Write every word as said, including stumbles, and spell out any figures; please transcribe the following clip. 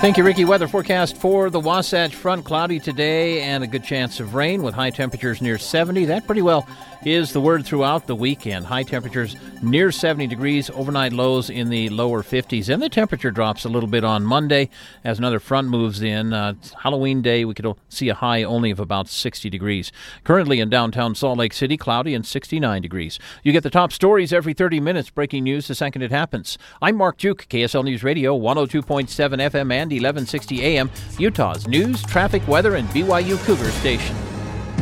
Thank you, Ricky. Weather forecast for the Wasatch Front. Cloudy today and a good chance of rain with high temperatures near seventy. That pretty well is the word throughout the weekend. High temperatures near seventy degrees, overnight lows in the lower fifties. And the temperature drops a little bit on Monday as another front moves in. Uh, Halloween Day, we could see a high only of about sixty degrees. Currently in downtown Salt Lake City, cloudy and sixty-nine degrees. You get the top stories every thirty minutes, breaking news the second it happens. I'm Mark Duke, K S L News Radio, one oh two point seven F M and eleven sixty A M, Utah's news, traffic, weather, and B Y U Cougar station.